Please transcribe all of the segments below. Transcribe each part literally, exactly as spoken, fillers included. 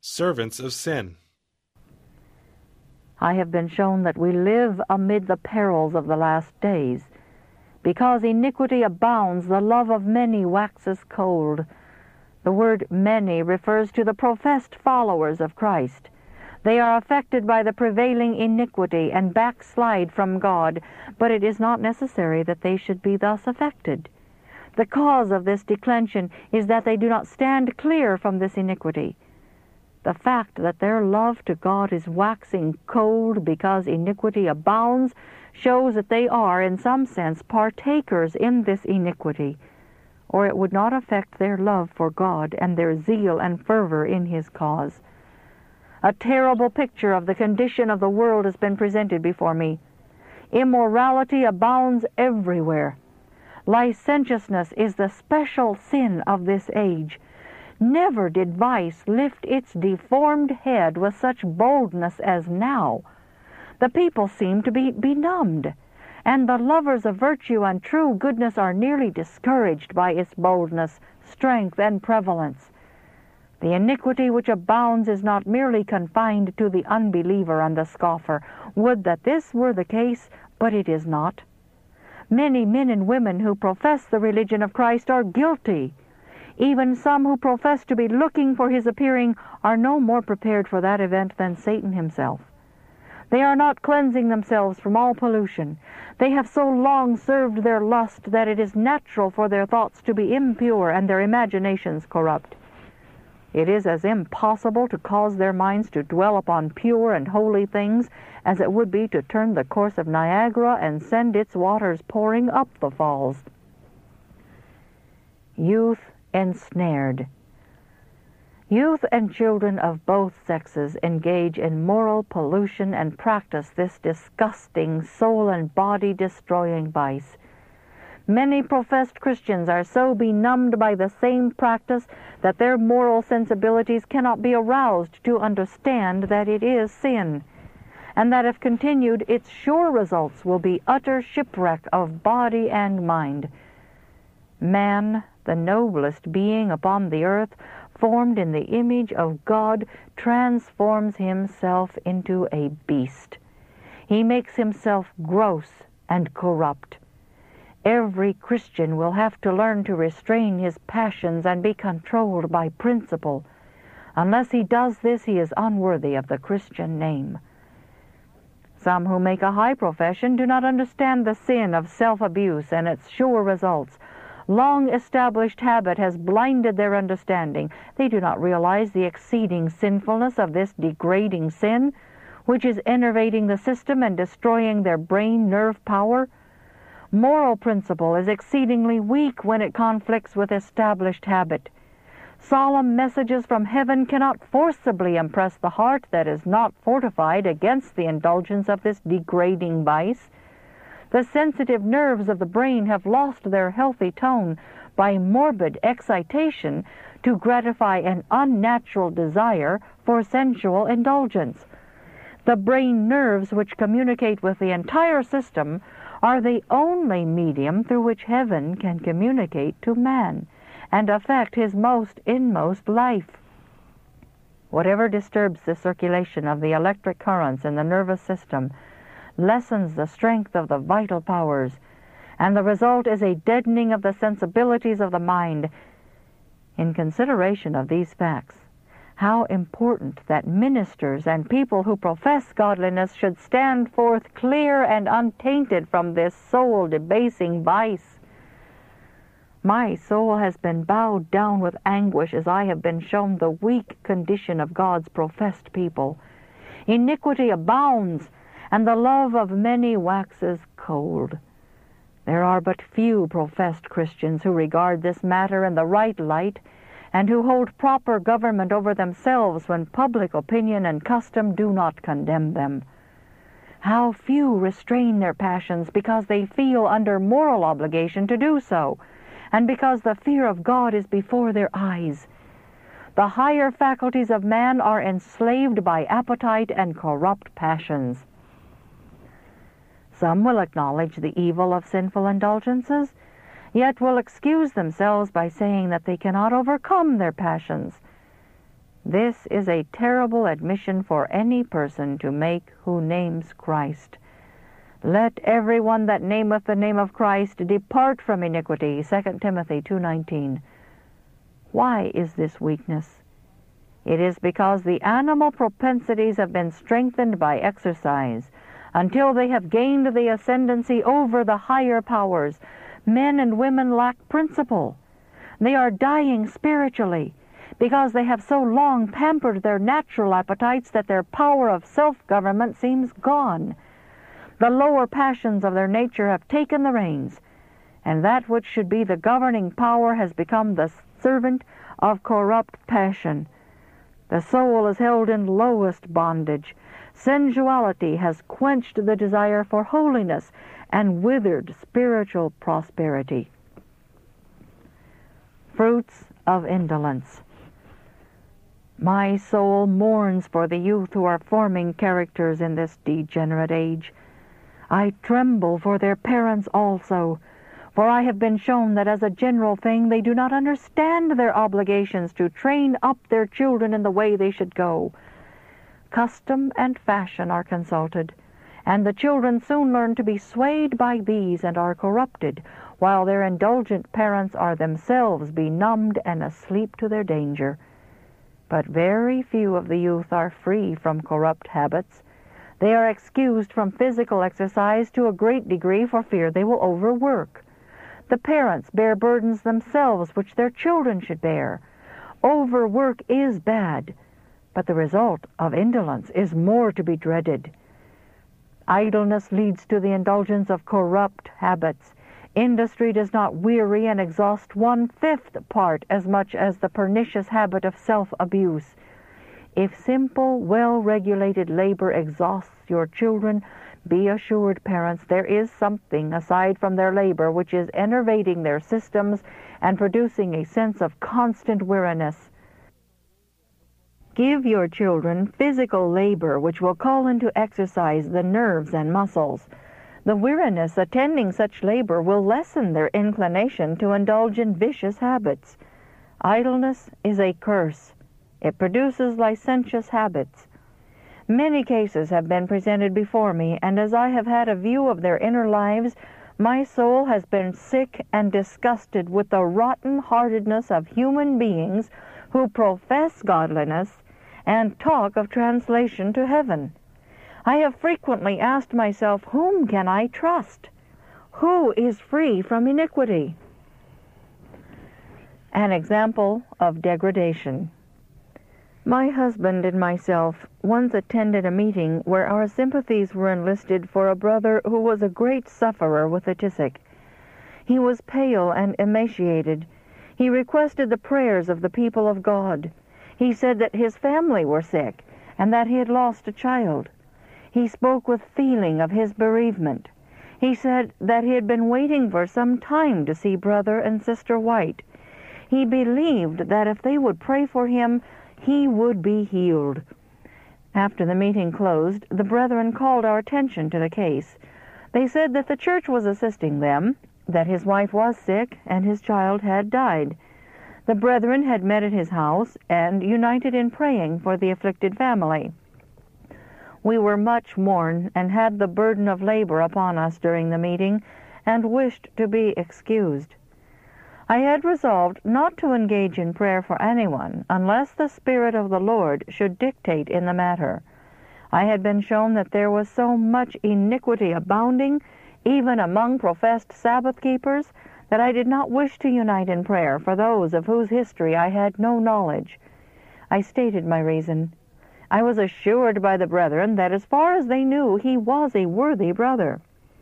Servants of sin. I have been shown that we live amid the perils of the last days. Because iniquity abounds, the love of many waxes cold. The word many refers to the professed followers of Christ. They are affected by the prevailing iniquity and backslide from God, but it is not necessary that they should be thus affected. The cause of this declension is that they do not stand clear from this iniquity. The fact that their love to God is waxing cold because iniquity abounds shows that they are, in some sense, partakers in this iniquity, or it would not affect their love for God and their zeal and fervor in His cause. A terrible picture of the condition of the world has been presented before me. Immorality abounds everywhere. Licentiousness is the special sin of this age. Never did vice lift its deformed head with such boldness as now. The people seem to be benumbed, and the lovers of virtue and true goodness are nearly discouraged by its boldness, strength, and prevalence. The iniquity which abounds is not merely confined to the unbeliever and the scoffer. Would that this were the case, but it is not. Many men and women who profess the religion of Christ are guilty. Even some who profess to be looking for His appearing are no more prepared for that event than Satan himself. They are not cleansing themselves from all pollution. They have so long served their lust that it is natural for their thoughts to be impure and their imaginations corrupt. It is as impossible to cause their minds to dwell upon pure and holy things as it would be to turn the course of Niagara and send its waters pouring up the falls. Youth ensnared. Youth and children of both sexes engage in moral pollution and practice this disgusting, soul and body destroying vice. Many professed Christians are so benumbed by the same practice that their moral sensibilities cannot be aroused to understand that it is sin, and that if continued, its sure results will be utter shipwreck of body and mind. Man, the noblest being upon the earth, formed in the image of God, transforms himself into a beast. He makes himself gross and corrupt. Every Christian will have to learn to restrain his passions and be controlled by principle. Unless he does this, he is unworthy of the Christian name. Some who make a high profession do not understand the sin of self-abuse and its sure results. Long-established habit has blinded their understanding. They do not realize the exceeding sinfulness of this degrading sin, which is enervating the system and destroying their brain nerve power. Moral principle is exceedingly weak when it conflicts with established habit. Solemn messages from heaven cannot forcibly impress the heart that is not fortified against the indulgence of this degrading vice. The sensitive nerves of the brain have lost their healthy tone by morbid excitation to gratify an unnatural desire for sensual indulgence. The brain nerves, which communicate with the entire system, are the only medium through which heaven can communicate to man and affect his most inmost life. Whatever disturbs the circulation of the electric currents in the nervous system lessens the strength of the vital powers, and the result is a deadening of the sensibilities of the mind. In consideration of these facts, how important that ministers and people who profess godliness should stand forth clear and untainted from this soul-debasing vice. My soul has been bowed down with anguish as I have been shown the weak condition of God's professed people. Iniquity abounds, and the love of many waxes cold. There are but few professed Christians who regard this matter in the right light, and who hold proper government over themselves when public opinion and custom do not condemn them. How few restrain their passions because they feel under moral obligation to do so, and because the fear of God is before their eyes. The higher faculties of man are enslaved by appetite and corrupt passions. Some will acknowledge the evil of sinful indulgences, yet will excuse themselves by saying that they cannot overcome their passions. This is a terrible admission for any person to make who names Christ. Let every one that nameth the name of Christ depart from iniquity, Second Timothy two nineteen. Why is this weakness? It is because the animal propensities have been strengthened by exercise until they have gained the ascendancy over the higher powers. Men and women lack principle. They are dying spiritually because they have so long pampered their natural appetites that their power of self-government seems gone. The lower passions of their nature have taken the reins, and that which should be the governing power has become the servant of corrupt passion. The soul is held in lowest bondage. Sensuality has quenched the desire for holiness and withered spiritual prosperity. Fruits of indolence. My soul mourns for the youth who are forming characters in this degenerate age. I tremble for their parents also, for I have been shown that as a general thing they do not understand their obligations to train up their children in the way they should go. Custom and fashion are consulted, and the children soon learn to be swayed by these and are corrupted, while their indulgent parents are themselves benumbed and asleep to their danger. But very few of the youth are free from corrupt habits. They are excused from physical exercise to a great degree for fear they will overwork. The parents bear burdens themselves which their children should bear. Overwork is bad, but the result of indolence is more to be dreaded. Idleness leads to the indulgence of corrupt habits. Industry does not weary and exhaust one-fifth part as much as the pernicious habit of self-abuse. If simple, well-regulated labor exhausts your children, be assured, parents, there is something aside from their labor which is enervating their systems and producing a sense of constant weariness. Give your children physical labor which will call into exercise the nerves and muscles. The weariness attending such labor will lessen their inclination to indulge in vicious habits. Idleness is a curse. It produces licentious habits. Many cases have been presented before me, and as I have had a view of their inner lives, my soul has been sick and disgusted with the rotten-heartedness of human beings who profess godliness and talk of translation to heaven. I have frequently asked myself, whom can I trust? Who is free from iniquity? An example of degradation. My husband and myself once attended a meeting where our sympathies were enlisted for a brother who was a great sufferer with a phtisic. He was pale and emaciated. He requested the prayers of the people of God. He said that his family were sick and that he had lost a child. He spoke with feeling of his bereavement. He said that he had been waiting for some time to see Brother and Sister White. He believed that if they would pray for him, he would be healed. After the meeting closed, the brethren called our attention to the case. They said that the church was assisting them, that his wife was sick, and his child had died. The brethren had met at his house and united in praying for the afflicted family. We were much mourned and had the burden of labor upon us during the meeting, and wished to be excused. I had resolved not to engage in prayer for anyone unless the Spirit of the Lord should dictate in the matter. I had been shown that there was so much iniquity abounding, even among professed Sabbath-keepers, that I did not wish to unite in prayer for those of whose history I had no knowledge. I stated my reason. I was assured by the brethren that as far as they knew, he was a worthy brother.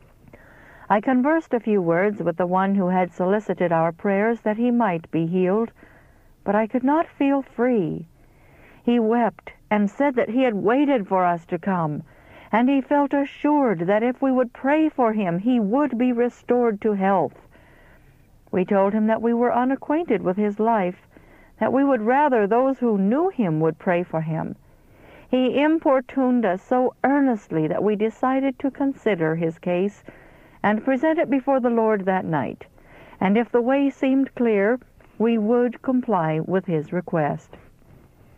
I conversed a few words with the one who had solicited our prayers that he might be healed, but I could not feel free. He wept and said that he had waited for us to come, and he felt assured that if we would pray for him, he would be restored to health. We told him that we were unacquainted with his life, that we would rather those who knew him would pray for him. He importuned us so earnestly that we decided to consider his case and present it before the Lord that night, and if the way seemed clear, we would comply with his request.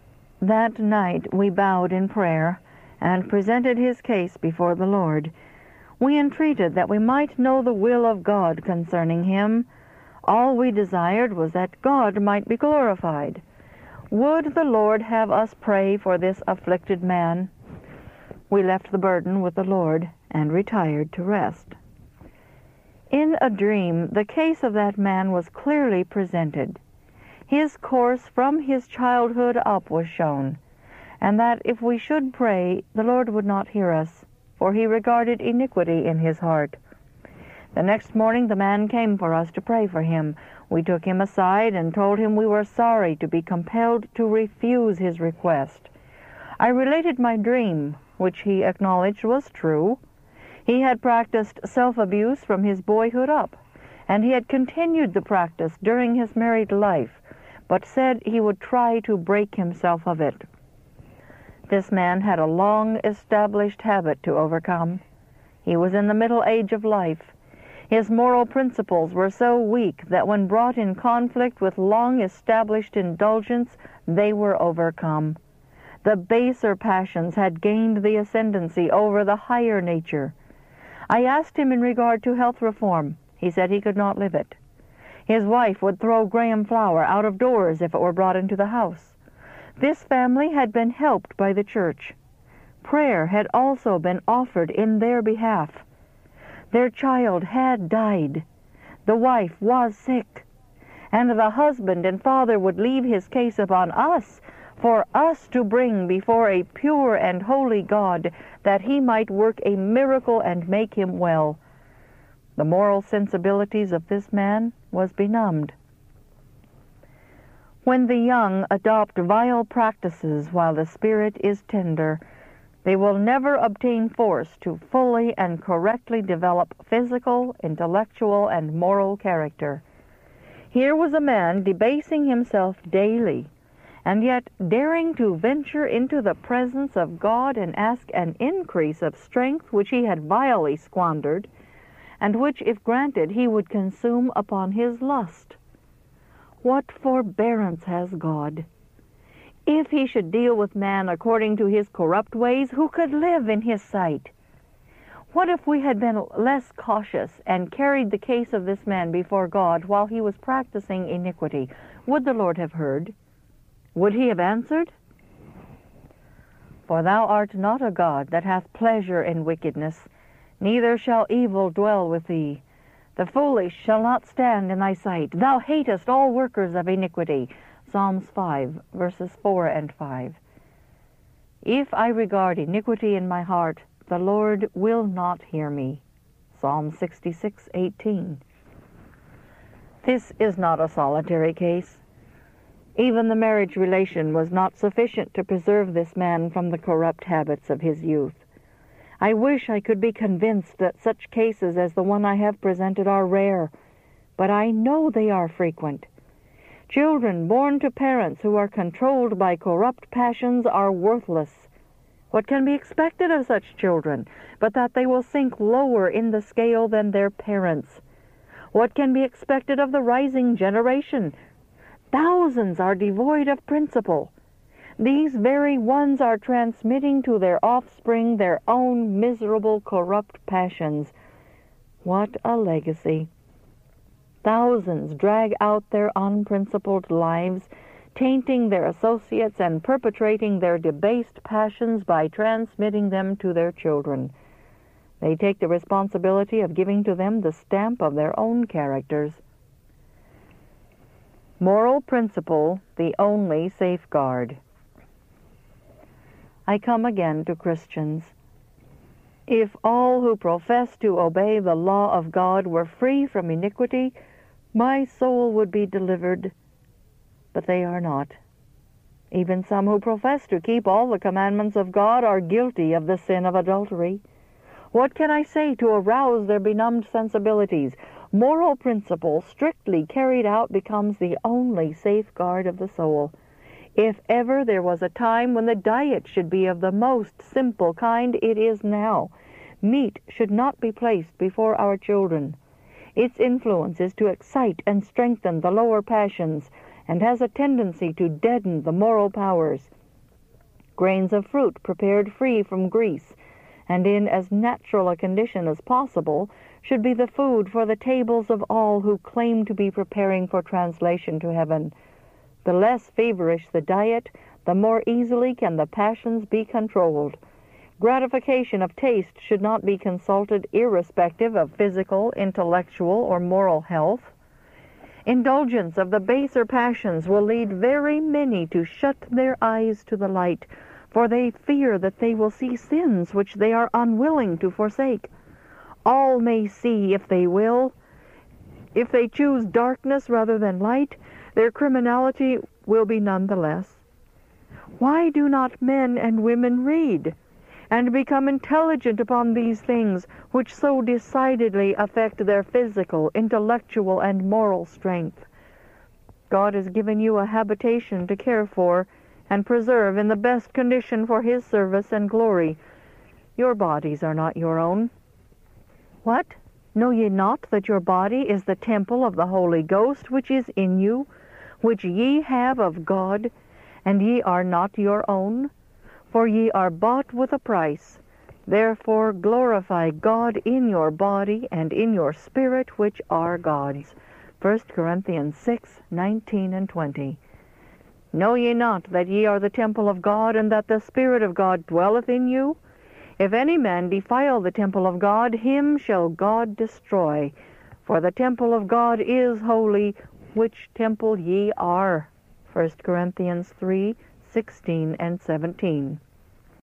That night we bowed in prayer and presented his case before the Lord. We entreated that we might know the will of God concerning him. All we desired was that God might be glorified. Would the Lord have us pray for this afflicted man? We left the burden with the Lord and retired to rest. In a dream, the case of that man was clearly presented. His course from his childhood up was shown, and that if we should pray, the Lord would not hear us, for he regarded iniquity in his heart. The next morning the man came for us to pray for him. We took him aside and told him we were sorry to be compelled to refuse his request. I related my dream, which he acknowledged was true. He had practiced self-abuse from his boyhood up, and he had continued the practice during his married life, but said he would try to break himself of it. This man had a long-established habit to overcome. He was in the middle age of life. His moral principles were so weak that when brought in conflict with long-established indulgence, they were overcome. The baser passions had gained the ascendancy over the higher nature. I asked him in regard to health reform. He said he could not live it. His wife would throw graham flour out of doors if it were brought into the house. This family had been helped by the church. Prayer had also been offered in their behalf. Their child had died. The wife was sick. And the husband and father would leave his case upon us, for us to bring before a pure and holy God, that he might work a miracle and make him well. The moral sensibilities of this man was benumbed. When the young adopt vile practices while the spirit is tender, they will never obtain force to fully and correctly develop physical, intellectual, and moral character. Here was a man debasing himself daily, and yet daring to venture into the presence of God and ask an increase of strength which he had vilely squandered, and which, if granted, he would consume upon his lust. What forbearance has God! If he should deal with man according to his corrupt ways, who could live in his sight? What if we had been less cautious and carried the case of this man before God while he was practicing iniquity? Would the Lord have heard? Would he have answered? For thou art not a God that hath pleasure in wickedness, neither shall evil dwell with thee. The foolish shall not stand in thy sight. Thou hatest all workers of iniquity. Psalms five, verses four and five. If I regard iniquity in my heart, the Lord will not hear me. Psalm sixty-six, eighteen. This is not a solitary case. Even the marriage relation was not sufficient to preserve this man from the corrupt habits of his youth. I wish I could be convinced that such cases as the one I have presented are rare, but I know they are frequent. Children born to parents who are controlled by corrupt passions are worthless. What can be expected of such children but that they will sink lower in the scale than their parents? What can be expected of the rising generation? Thousands are devoid of principle. These very ones are transmitting to their offspring their own miserable, corrupt passions. What a legacy! Thousands drag out their unprincipled lives, tainting their associates and perpetrating their debased passions by transmitting them to their children. They take the responsibility of giving to them the stamp of their own characters. Moral principle, the only safeguard. I come again to Christians. If all who profess to obey the law of God were free from iniquity, my soul would be delivered. But they are not. Even some who profess to keep all the commandments of God are guilty of the sin of adultery. What can I say to arouse their benumbed sensibilities? Moral principle, strictly carried out, becomes the only safeguard of the soul. If ever there was a time when the diet should be of the most simple kind, it is now. Meat should not be placed before our children. Its influence is to excite and strengthen the lower passions, and has a tendency to deaden the moral powers. Grains of fruit prepared free from grease, and in as natural a condition as possible, should be the food for the tables of all who claim to be preparing for translation to heaven. The less feverish the diet, the more easily can the passions be controlled. Gratification of taste should not be consulted irrespective of physical, intellectual, or moral health. Indulgence of the baser passions will lead very many to shut their eyes to the light, for they fear that they will see sins which they are unwilling to forsake. All may see if they will. If they choose darkness rather than light, their criminality will be none the less. Why do not men and women read, and become intelligent upon these things which so decidedly affect their physical, intellectual, and moral strength? God has given you a habitation to care for and preserve in the best condition for His service and glory. Your bodies are not your own. What? Know ye not that your body is the temple of the Holy Ghost which is in you, which ye have of God, and ye are not your own? For ye are bought with a price. Therefore glorify God in your body and in your spirit, which are God's. First Corinthians six, nineteen and twenty. Know ye not that ye are the temple of God, and that the Spirit of God dwelleth in you? If any man defile the temple of God, him shall God destroy. For the temple of God is holy, which temple ye are. First Corinthians three, sixteen and seventeen.